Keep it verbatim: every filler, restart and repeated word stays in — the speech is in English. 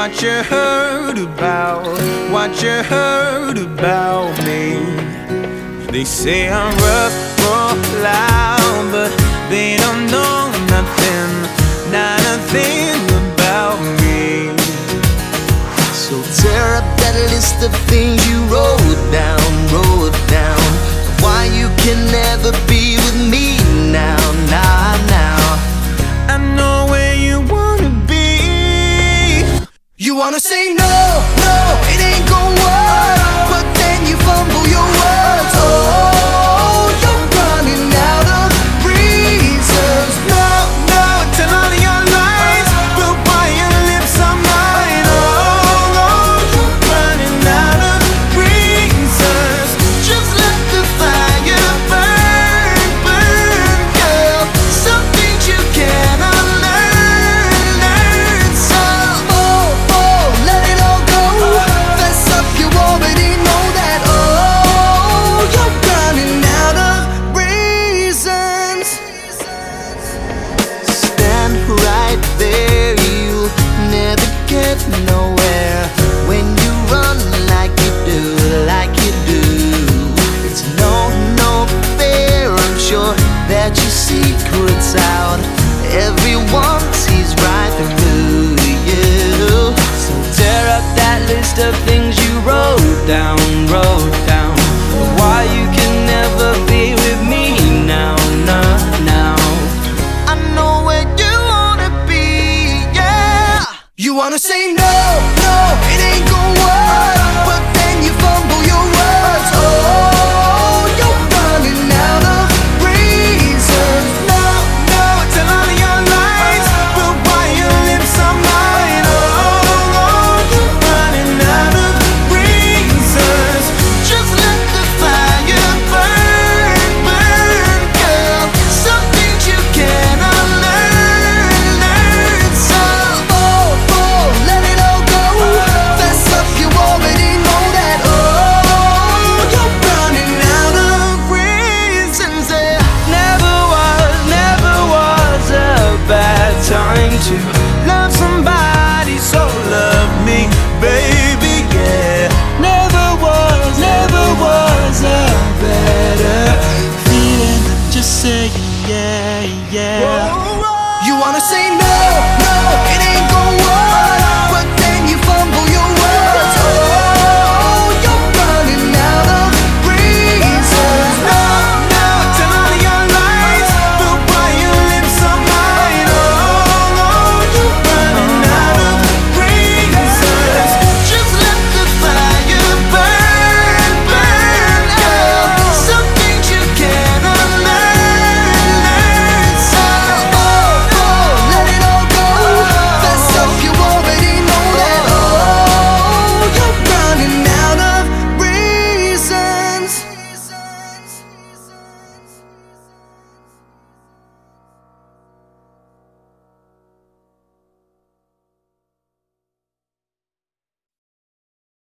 what you heard about, what you heard about me. They say I'm rough, rough, loud, but they don't know nothing, not a thing about me. So tear up that list of things you wrote down, wrote down. Why you can never be with me now, now, now. I know where you wanna be. You wanna say no, no, it ain't gon' work, but then you fumble your words. Oh, you're running out of reasons. No, no, tell all of your lies, but why your lips are mine? Oh, oh, you're running out of reasons. Just let the fire burn, burn, girl. Some things you cannot learn, learn. So, oh, oh, let it all go. Fess up, you already know that. Oh, you're running out of reasons. Stand right there, you'll never get nowhere when you run like you do, like you do. It's no, no fair, I'm sure that your secret's out. Everyone sees right through you. So tear up that list of things you wrote down, wrote down. Why you can never be with me now, now, now. I know where you wanna be, yeah. You wanna say no, no,